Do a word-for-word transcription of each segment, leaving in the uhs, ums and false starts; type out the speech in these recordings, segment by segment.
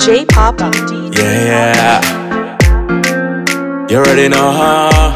J Pop. Yeah, yeah. You already know how.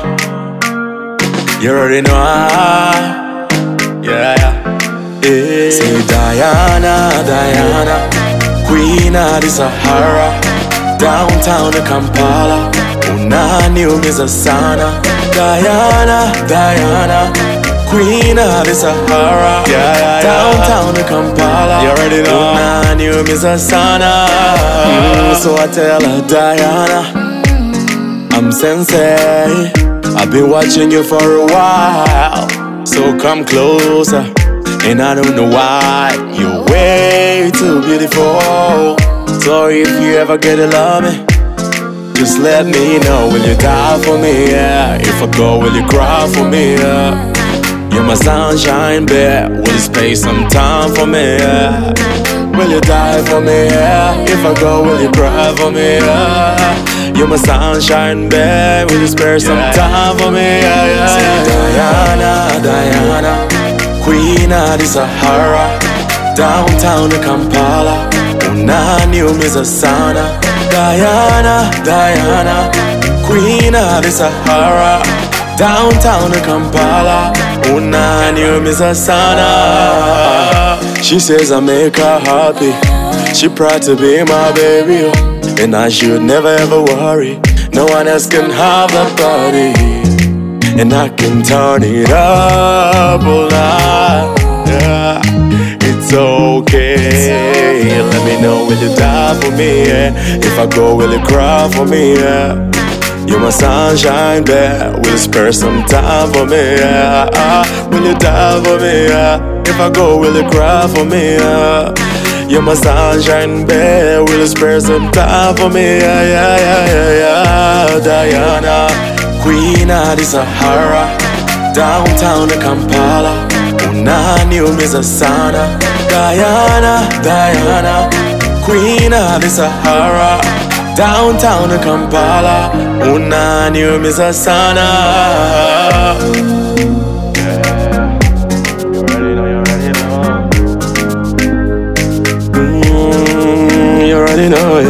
You already know how. Yeah, yeah. Yeah. Say Diana, Diana, Queen of the Sahara, downtown in Kampala. Unani umiza sana. Diana, Diana, Queen of the Sahara, yeah, yeah, downtown in Kampala. You already know. Unani umiza sana. Mm, so I tell her, Diana, I'm sensei. I've been watching you for a while, so come closer. And I don't know why you're way too beautiful. So if you ever get to love me, just let me know. Will you die for me? Yeah. If I go, will you cry for me? Yeah. You're my sunshine, babe. Will you spare some time for me? Yeah. Will you die for me? Yeah. If I go, will you cry for me? Yeah. You're my sunshine, babe. Will you spare some time for me? Yeah, yeah. Say Diana, Diana, Queen of the Sahara, downtown in Kampala. Unani umiza sana. Diana, Diana, Queen of the Sahara, downtown in Kampala. Unani umiza sana. She says I make her happy. She proud to be my baby, and I should never ever worry. No one else can have that body, and I can turn it up all night. Yeah, it's okay. Let me know, will you die for me? Yeah. If I go, will you cry for me? Yeah. You're my sunshine, babe. Will you spare some time for me? Yeah. Ah, will you die for me? Yeah. If I go, will you cry for me? Yeah. You're my sunshine, babe. Will you spare some time for me? Yeah, yeah, yeah, yeah, yeah. Diana, Queen of the Sahara, downtown in Kampala. Unani umiza sana. Diana, Diana, Queen of the Sahara, downtown in Kampala. Unani umiza sana. You already know, you already know. Mm, you already know,